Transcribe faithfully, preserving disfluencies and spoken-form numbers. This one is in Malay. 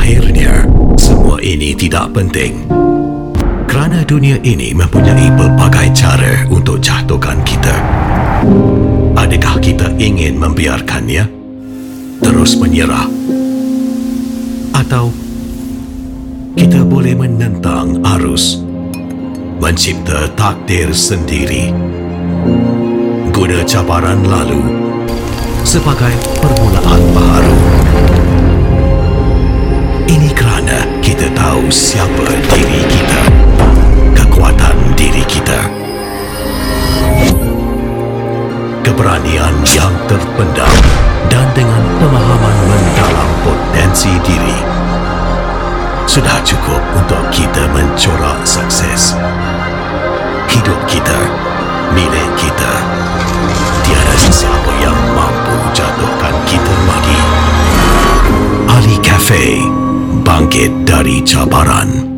Akhirnya, semua ini tidak penting. Kerana dunia ini mempunyai pelbagai cara untuk jatuhkan kita. Adakah kita ingin membiarkannya? Terus menyerah? Atau kita boleh menentang arus, mencipta takdir sendiri, guna cabaran lalu sebagai permulaan baharu. Ini kerana kita tahu siapa diri kita, kekuatan diri kita, keberanian yang terpendam, dan dengan pemahaman mendalam potensi diri. Sudah cukup untuk kita mencorak sukses. Hidup kita, milik kita. Tiada sesiapa yang mampu jatuhkan kita lagi. Ali Cafe, bangkit dari cabaran.